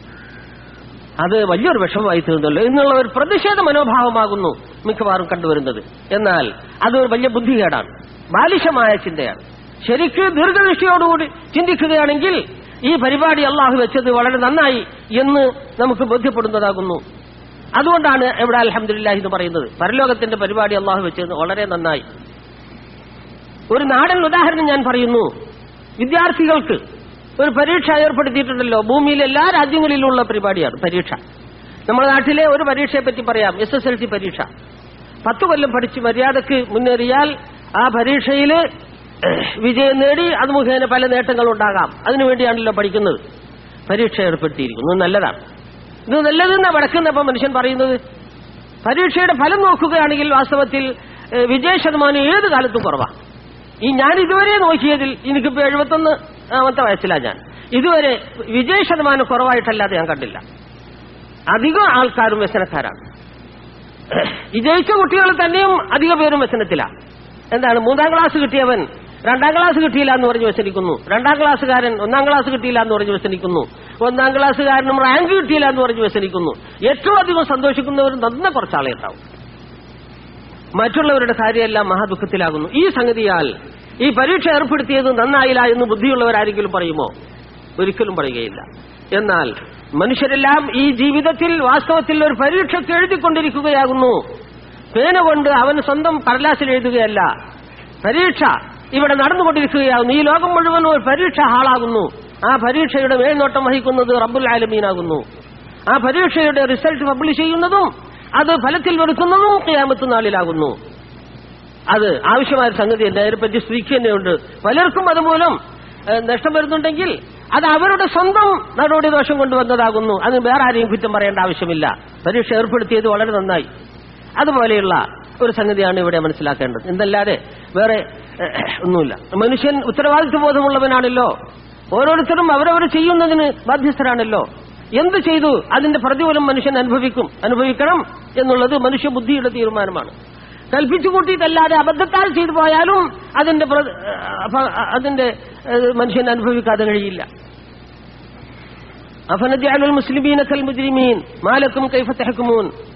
അത് വലിയൊരു വിഷമമായി തീർന്നല്ലോ എന്നുള്ള ഒരു പ്രതിഷേധ മനോഭാവമാകുന്നു മിക്കവാറും കണ്ടുവരുന്നത്. എന്നാൽ അതൊരു വലിയ ബുദ്ധികേടാണ്, ബാലിശമായ ചിന്തയാണ്. ശരിക്ക് ദീർഘദൃഷ്ടിയോടുകൂടി ചിന്തിക്കുകയാണെങ്കിൽ ഈ പരിപാടി അള്ളാഹു വെച്ചത് വളരെ നന്നായി എന്ന് നമുക്ക് ബോധ്യപ്പെടുന്നതാകുന്നു. അതുകൊണ്ടാണ് ഇവിടെ അൽഹംദുലില്ലാഹി എന്ന് പറയുന്നത്. പരലോകത്തിന്റെ പരിപാടി അള്ളാഹു വെച്ചത് വളരെ നന്നായി. ഒരു നാടൻ ഉദാഹരണം ഞാൻ പറയുന്നു. വിദ്യാർത്ഥികൾക്ക് ഒരു പരീക്ഷ ഏർപ്പെടുത്തിയിട്ടുണ്ടല്ലോ. ഭൂമിയിലെ എല്ലാ രാജ്യങ്ങളിലുള്ള പരിപാടിയാണ് പരീക്ഷ. നമ്മുടെ നാട്ടിലെ ഒരു പരീക്ഷയെ പറ്റി പറയാം, SSLC പരീക്ഷ. 10 കൊല്ലം പഠിച്ച് മര്യാദക്ക് മുന്നേറിയാൽ ആ പരീക്ഷയിൽ വിജയം നേടി അത് മുഖേന പല നേട്ടങ്ങളുണ്ടാകാം. അതിനുവേണ്ടിയാണല്ലോ പഠിക്കുന്നത്. പരീക്ഷ ഏർപ്പെടുത്തിയിരിക്കുന്നത് നല്ലതാണ്. ഇത് നല്ലതെന്നാ വടക്കുന്നപ്പം മനുഷ്യൻ പറയുന്നത്. പരീക്ഷയുടെ ഫലം നോക്കുകയാണെങ്കിൽ വാസ്തവത്തിൽ വിജയ ശതമാനം ഏത് കാലത്തും കുറവാണ്. ഞാൻ ഇതുവരെ നോക്കിയതിൽ എനിക്കിപ്പോ 71ാമത്തെ വയസ്സിലാണ് ഞാൻ. ഇതുവരെ വിജയ ശതമാനം കുറവായിട്ടല്ലാതെ ഞാൻ കണ്ടില്ല. അധികം ആൾക്കാരും വ്യസനക്കാരാണ്. വിജയിച്ച കുട്ടികൾ തന്നെയും അധിക പേരും വ്യസനത്തിലാണ്. എന്താണ്? 3ാം ക്ലാസ് കിട്ടിയവൻ 2ാം ക്ലാസ് കിട്ടിയില്ല എന്ന് പറഞ്ഞ് വ്യസനിക്കുന്നു. 2ാം ക്ലാസ്സുകാരൻ 1ാം ക്ലാസ് കിട്ടിയില്ല എന്ന് പറഞ്ഞ് വ്യസനിക്കുന്നു. 1ാം ക്ലാസ്സുകാരനും റാങ്ക് കിട്ടിയില്ല എന്ന് പറഞ്ഞ് വ്യസനിക്കുന്നു. ഏറ്റവും അധികം സന്തോഷിക്കുന്നവരും നന്ന കുറച്ചാളെ ഉണ്ടാവും. മറ്റുള്ളവരുടെ കാര്യമെല്ലാം മഹാദുഃഖത്തിലാകുന്നു. ഈ സംഗതിയാൽ ഈ പരീക്ഷ ഏർപ്പെടുത്തിയത് നന്നായില്ല എന്ന് ബുദ്ധിയുള്ളവരാരെങ്കിലും പറയുമോ? ഒരിക്കലും പറയുകയില്ല. എന്നാൽ മനുഷ്യരെല്ലാം ഈ ജീവിതത്തിൽ വാസ്തവത്തിൽ ഒരു പരീക്ഷയ്ക്ക് എഴുതിക്കൊണ്ടിരിക്കുകയാകുന്നു. പേന കൊണ്ട് അവൻ സ്വന്തം കടലാസിൽ എഴുതുകയല്ല. പരീക്ഷ ഇവിടെ നടന്നുകൊണ്ടിരിക്കുകയാകുന്നു. ഈ ലോകം മുഴുവൻ ഒരു പരീക്ഷ ഹാളാകുന്നു. ആ പരീക്ഷയുടെ മേൽനോട്ടം വഹിക്കുന്നത് റബ്ബുൽ ആലമീനാകുന്നു. ആ പരീക്ഷയുടെ റിസൾട്ട് പബ്ലിഷ് ചെയ്യുന്നതും അത് ഫലത്തിൽ വരുത്തുന്നതും ഖിയാമത്ത് നാളിലാകുന്നു. അത് ആവശ്യമായ സംഗതി തന്നെ. അതിനെപ്പറ്റി സ്ത്രീക്കുന്നുണ്ട്. പലർക്കും അതുമൂലം നഷ്ടം വരുന്നുണ്ടെങ്കിൽ അത് അവരുടെ സ്വന്തം നടപടി ദോഷം കൊണ്ടുവന്നതാകുന്നു. അത് വേറെ ആരെയും കുറ്റം പറയേണ്ട ആവശ്യമില്ല. പരീക്ഷ ഏർപ്പെടുത്തിയത് വളരെ നന്നായി. അതുപോലെയുള്ള ഒരു സംഗതിയാണ് ഇവിടെ മനസ്സിലാക്കേണ്ടത്. എന്തല്ലാതെ വേറെ ഒന്നുമില്ല. മനുഷ്യൻ ഉത്തരവാദിത്വ ബോധമുള്ളവനാണല്ലോ. ഓരോരുത്തരും അവരവർ ചെയ്യുന്നതിന് ബാധ്യസ്ഥരാണല്ലോ. എന്ത് ചെയ്തു അതിന്റെ പ്രതിഫലം മനുഷ്യൻ അനുഭവിക്കണം എന്നുള്ളത് മനുഷ്യബുദ്ധിയുടെ തീരുമാനമാണ്. കൽപ്പിച്ചു കൂട്ടിയിട്ടല്ലാതെ അബദ്ധത്താൽ ചെയ്തു പോയാലും അതിന്റെ മനുഷ്യൻ അനുഭവിക്കാതെ കഴിയില്ല. അഫനജഅലുൽ മുസ്ലിമീന കൽ മുജ്രിമീൻ മാ ലക്കും കൈഫ തഹ്കുമൂൻ.